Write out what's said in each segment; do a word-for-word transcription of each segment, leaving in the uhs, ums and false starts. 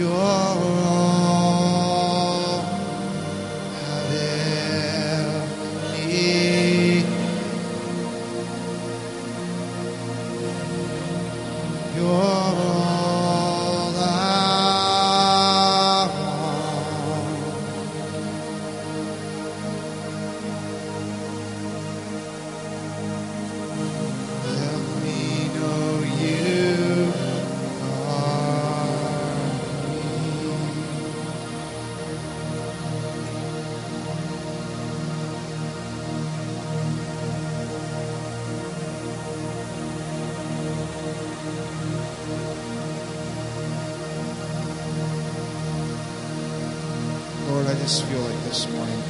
You're all I've ever needed. You're all I want. Help me know you are me. Lord, I just feel like this morning,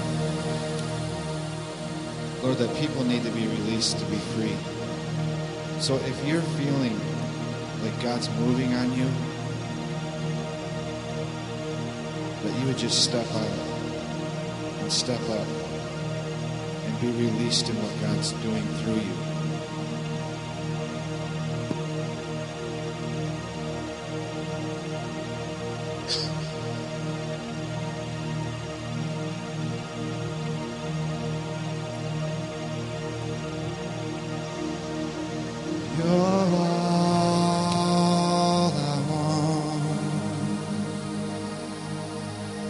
Lord, that people need to be released to be free. So if you're feeling like God's moving on you, that you would just step out and step up and be released in what God's doing through you.